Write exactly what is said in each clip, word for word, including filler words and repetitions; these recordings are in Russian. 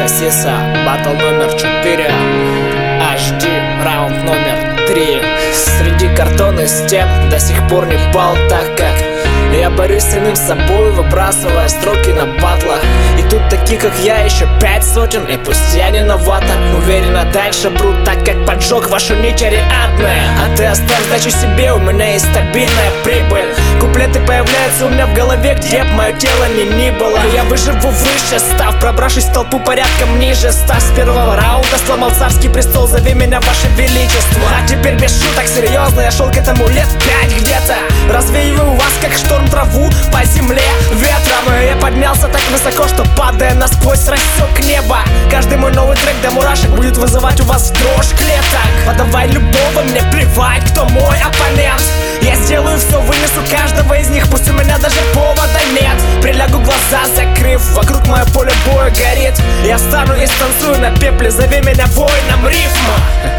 Сосиса, батл номер четыре, эйч ди, раунд номер три. Среди картонных стен до сих пор не пал, так как я борюсь с самим собой, выбрасывая строки на батлах. И тут такие, как я, еще пять сотен, и пусть я не новатор, уверенно дальше брут, так как поджег вашу нить ариадная. А ты оставь сдачу себе, у меня есть стабильная прибыль. Куплеты появляются у меня в голове, где б мое тело ни ни было. Я выживу выше, став, пробравшись в толпу порядком ниже. Став с первого раунда, сломал царский престол, зови меня ваше величество. А теперь без шуток, серьезно, я шел к этому лет пять где-то. Развеиваю вас, как шторм, траву по земле ветром. И я поднялся так высоко, что падая насквозь рассек небо. Каждый мой новый трек до мурашек будет вызывать у вас дрожь клеток. Подавай любого, мне плевать, кто мой оппонент. Я сделаю все, вынесу каждого из них, пусть у меня даже повода нет. Прилягу глаза закрыв, вокруг мое поле боя горит. Я встану и станцую на пепле, зови меня воином рифма.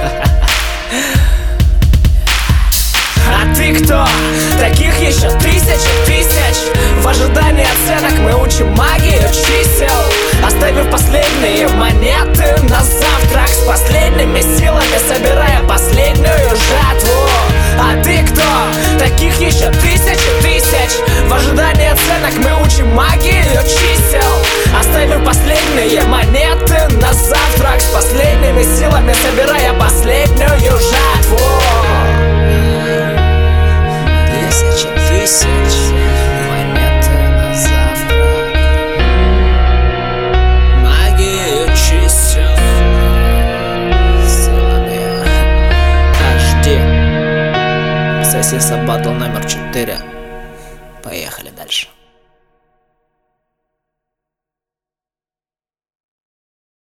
А ты кто? Таких еще тысячи тысяч. В ожидании оценок мы учим магию чисел, оставив последние монеты на завтрак, с последними силами собирая последнюю жатву. А ты кто? Таких еще тысячи тысяч. В ожидании оценок мы учим магию чисел, оставив последние монеты на завтрак, с последними силами собирая последнюю жатву. Тысячи тысяч монеты на завтрак, магию чисел, силами эйч ди. Сосиса, батл номер четыре. Поехали дальше.